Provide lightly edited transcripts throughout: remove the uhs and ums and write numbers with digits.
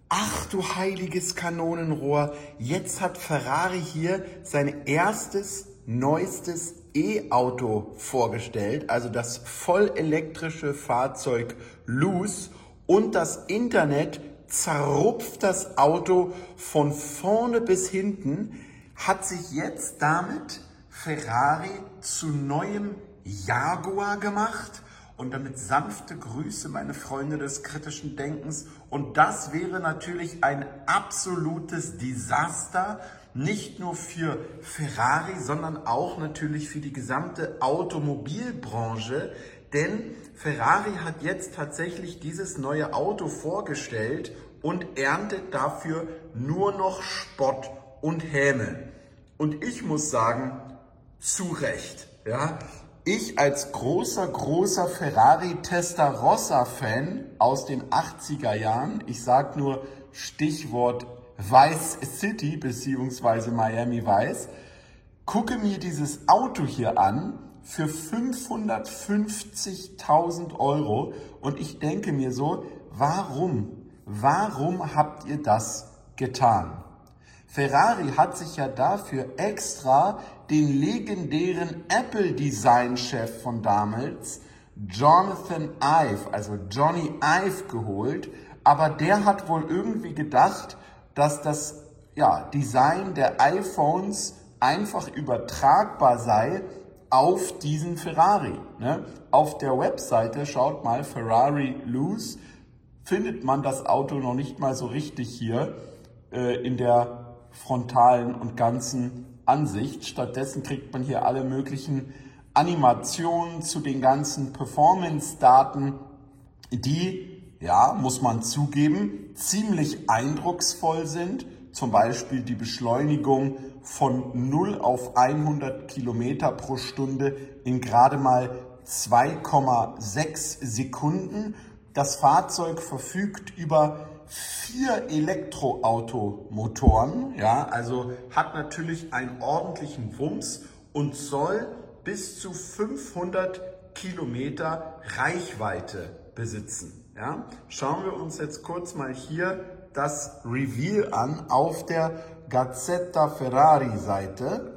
Ach du heiliges Kanonenrohr, jetzt hat Ferrari hier sein erstes, neuestes E-Auto vorgestellt, also das vollelektrische Fahrzeug Luce, und das Internet zerrupft das Auto von vorne bis hinten. Hat sich jetzt damit Ferrari zu neuem Jaguar gemacht? Und damit sanfte Grüße, meine Freunde des kritischen Denkens. Und das wäre natürlich ein absolutes Desaster, nicht nur für Ferrari, sondern auch natürlich für die gesamte Automobilbranche. Denn Ferrari hat jetzt tatsächlich dieses neue Auto vorgestellt und erntet dafür nur noch Spott und Häme. Und ich muss sagen, zu Recht, ja. Ich als großer Ferrari Testarossa-Fan aus den 80er Jahren, ich sage nur Stichwort Vice City bzw. Miami Vice, gucke mir dieses Auto hier an für 550.000 € und ich denke mir so, warum habt ihr das getan? Ferrari hat sich ja dafür extra den legendären Apple-Design-Chef von damals, Jonathan Ive, also Johnny Ive, geholt. Aber der hat wohl irgendwie gedacht, dass das Design der iPhones einfach übertragbar sei auf diesen Ferrari. Ne? Auf der Webseite, schaut mal, Ferrari Luce, findet man das Auto noch nicht mal so richtig hier in der frontalen und ganzen Ansicht. Stattdessen kriegt man hier alle möglichen Animationen zu den ganzen Performance-Daten, die, ja, muss man zugeben, ziemlich eindrucksvoll sind. Zum Beispiel die Beschleunigung von 0 auf 100 Kilometer pro Stunde in gerade mal 2,6 Sekunden. Das Fahrzeug verfügt über 4 Elektroautomotoren, ja, also hat natürlich einen ordentlichen Wumms und soll bis zu 500 Kilometer Reichweite besitzen. Ja. Schauen wir uns jetzt kurz mal hier das Reveal an auf der Gazzetta Ferrari Seite.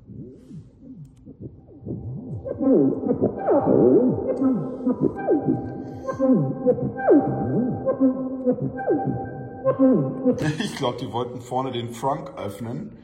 Ich glaube, die wollten vorne den Trunk öffnen.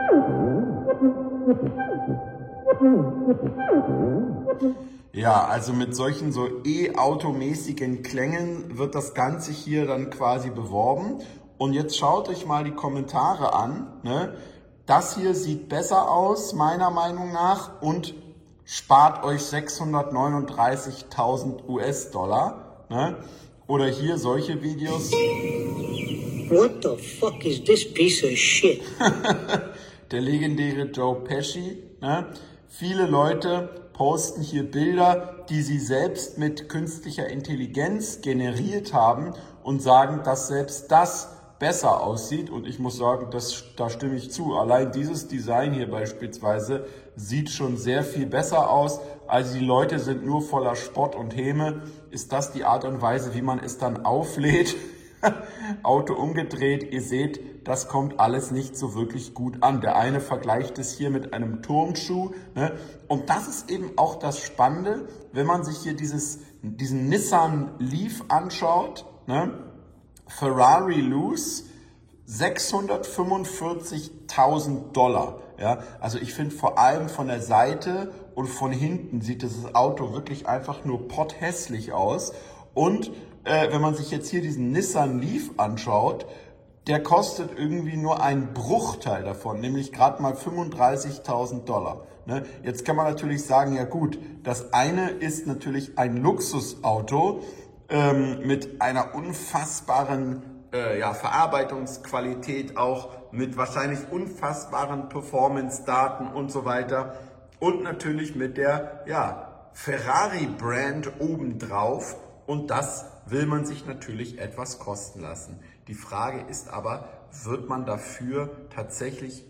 Ja, also mit solchen so E-Auto-mäßigen Klängen wird das Ganze hier dann quasi beworben. Und jetzt schaut euch mal die Kommentare an. Ne? Das hier sieht besser aus, meiner Meinung nach, und spart euch 639.000 US-Dollar. Ne? Oder hier solche Videos. What the fuck is this piece of shit? Der legendäre Joe Pesci. Ne? Viele Leute posten hier Bilder, die sie selbst mit künstlicher Intelligenz generiert haben und sagen, dass selbst das besser aussieht. Und ich muss sagen, da stimme ich zu. Allein dieses Design hier beispielsweise sieht schon sehr viel besser aus. Also die Leute sind nur voller Spott und Häme. Ist das die Art und Weise, wie man es dann auflädt? Auto umgedreht, ihr seht, das kommt alles nicht so wirklich gut an. Der eine vergleicht es hier mit einem Turnschuh. Ne? Und das ist eben auch das Spannende, wenn man sich hier diesen Nissan Leaf anschaut. Ne? Ferrari Luce, 645.000 $. Ja? Also ich finde vor allem von der Seite und von hinten sieht das Auto wirklich einfach nur potthässlich aus. Und wenn man sich jetzt hier diesen Nissan Leaf anschaut, der kostet irgendwie nur einen Bruchteil davon, nämlich gerade mal 35.000 $. Ne? Jetzt kann man natürlich sagen, ja gut, das eine ist natürlich ein Luxusauto mit einer unfassbaren Verarbeitungsqualität, auch mit wahrscheinlich unfassbaren Performance-Daten und so weiter und natürlich mit der Ferrari-Brand obendrauf. Und das will man sich natürlich etwas kosten lassen. Die Frage ist aber, wird man dafür tatsächlich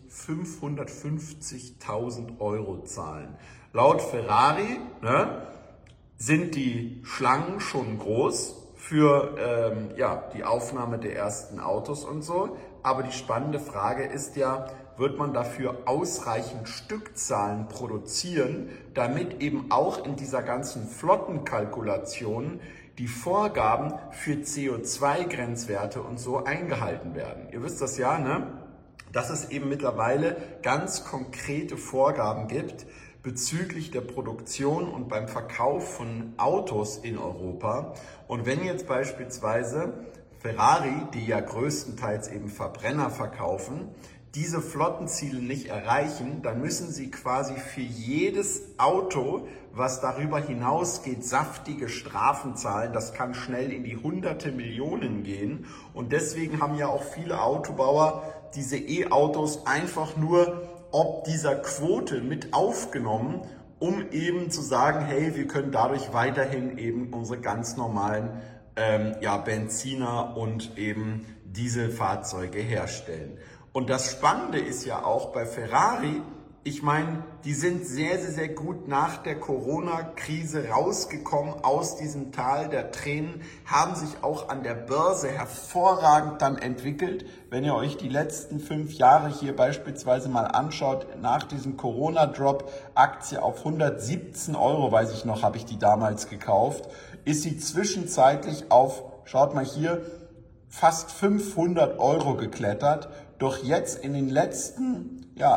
550.000 € zahlen? Laut Ferrari sind die Schlangen schon groß für die Aufnahme der ersten Autos und so. Aber die spannende Frage ist ja, wird man dafür ausreichend Stückzahlen produzieren, damit eben auch in dieser ganzen Flottenkalkulation die Vorgaben für CO2-Grenzwerte und so eingehalten werden. Ihr wisst das ja, ne? Dass es eben mittlerweile ganz konkrete Vorgaben gibt bezüglich der Produktion und beim Verkauf von Autos in Europa. Und wenn jetzt beispielsweise Ferrari, die ja größtenteils eben Verbrenner verkaufen, diese Flottenziele nicht erreichen, dann müssen sie quasi für jedes Auto, was darüber hinausgeht, saftige Strafen zahlen. Das kann schnell in die hunderte Millionen gehen. Und deswegen haben ja auch viele Autobauer diese E-Autos einfach nur ob dieser Quote mit aufgenommen, um eben zu sagen, hey, wir können dadurch weiterhin eben unsere ganz normalen Benziner und eben Dieselfahrzeuge herstellen. Und das Spannende ist ja auch bei Ferrari, ich meine, die sind sehr, sehr, sehr gut nach der Corona-Krise rausgekommen aus diesem Tal der Tränen, haben sich auch an der Börse hervorragend dann entwickelt. Wenn ihr euch die letzten 5 Jahre hier beispielsweise mal anschaut, nach diesem Corona-Drop, Aktie auf 117 €, weiß ich noch, habe ich die damals gekauft, ist sie zwischenzeitlich auf, schaut mal hier, fast 500 € geklettert. Doch jetzt in den letzten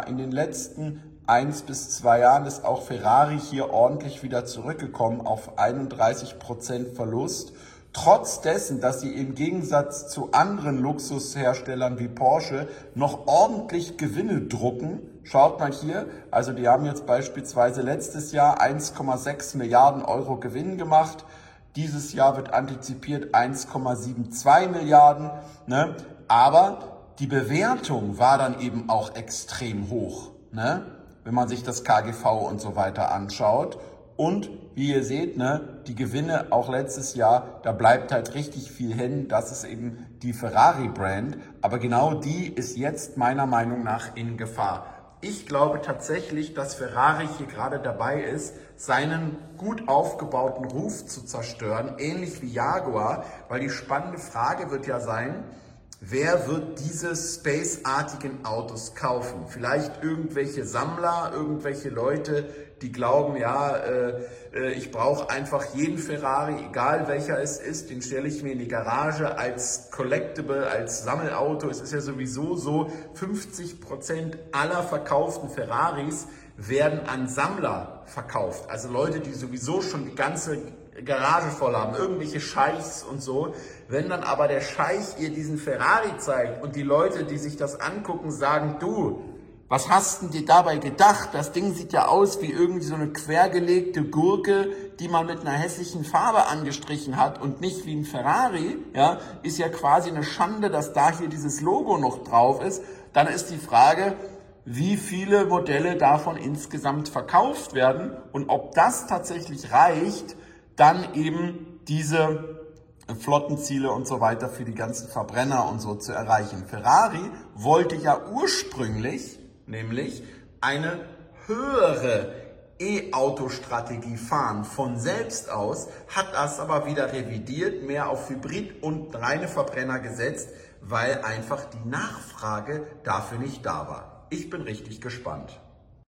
1 bis 2 Jahren ist auch Ferrari hier ordentlich wieder zurückgekommen auf 31% Verlust. Trotz dessen, dass sie im Gegensatz zu anderen Luxusherstellern wie Porsche noch ordentlich Gewinne drucken. Schaut mal hier, also die haben jetzt beispielsweise letztes Jahr 1,6 Milliarden € Gewinn gemacht. Dieses Jahr wird antizipiert 1,72 Milliarden. Ne? Aber die Bewertung war dann eben auch extrem hoch, ne? Wenn man sich das KGV und so weiter anschaut. Und wie ihr seht, ne, die Gewinne auch letztes Jahr, da bleibt halt richtig viel hängen. Das ist eben die Ferrari-Brand. Aber genau die ist jetzt meiner Meinung nach in Gefahr. Ich glaube tatsächlich, dass Ferrari hier gerade dabei ist, seinen gut aufgebauten Ruf zu zerstören, ähnlich wie Jaguar, weil die spannende Frage wird ja sein, wer wird diese spaceartigen Autos kaufen? Vielleicht irgendwelche Sammler, irgendwelche Leute, die glauben, ich brauche einfach jeden Ferrari, egal welcher es ist, den stelle ich mir in die Garage als Collectible, als Sammelauto. Es ist ja sowieso so, 50% aller verkauften Ferraris werden an Sammler verkauft. Also Leute, die sowieso schon die ganze Garage voll haben, irgendwelche Scheichs und so. Wenn dann aber der Scheich ihr diesen Ferrari zeigt und die Leute, die sich das angucken, sagen, du, was hast denn dir dabei gedacht? Das Ding sieht ja aus wie irgendwie so eine quergelegte Gurke, die man mit einer hässlichen Farbe angestrichen hat und nicht wie ein Ferrari. Ja, ist ja quasi eine Schande, dass da hier dieses Logo noch drauf ist. Dann ist die Frage, wie viele Modelle davon insgesamt verkauft werden und ob das tatsächlich reicht, dann eben diese Flottenziele und so weiter für die ganzen Verbrenner und so zu erreichen. Ferrari wollte ja ursprünglich nämlich eine höhere E-Auto-Strategie fahren von selbst aus, hat das aber wieder revidiert, mehr auf Hybrid und reine Verbrenner gesetzt, weil einfach die Nachfrage dafür nicht da war. Ich bin richtig gespannt.